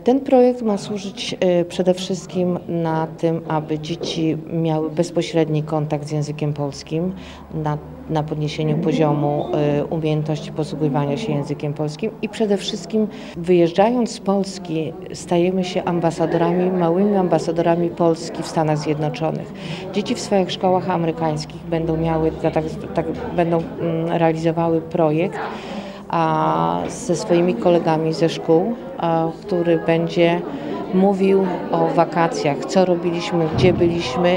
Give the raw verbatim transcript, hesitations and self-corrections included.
Ten projekt ma służyć e, przede wszystkim na tym, aby dzieci miały bezpośredni kontakt z językiem polskim, na, na podniesieniu poziomu e, umiejętności posługiwania się językiem polskim i przede wszystkim wyjeżdżając z Polski stajemy się ambasadorami, małymi ambasadorami Polski w Stanach Zjednoczonych. Dzieci w swoich szkołach amerykańskich będą miały, tak, tak, będą mm, realizowały projekt, a ze swoimi kolegami ze szkół, a, który będzie mówił o wakacjach, co robiliśmy, gdzie byliśmy